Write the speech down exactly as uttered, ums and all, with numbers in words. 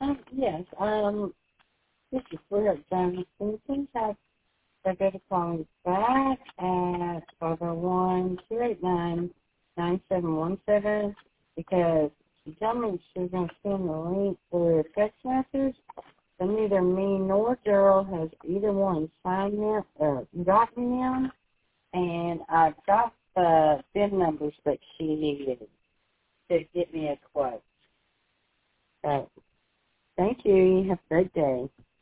Um, yes. Um, this is Fleur Jones. Can you please have Rebecca call me back at five oh one, two eight nine, nine seven one seven because she told me she was going to send the link for a text message, but neither me nor Daryl has either one signed in or gotten in, and I got the B I N numbers that she needed to give me a quote. So, thank you. Have a great day.